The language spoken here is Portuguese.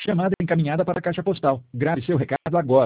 chamada encaminhada para a caixa postal. Grave seu recado agora.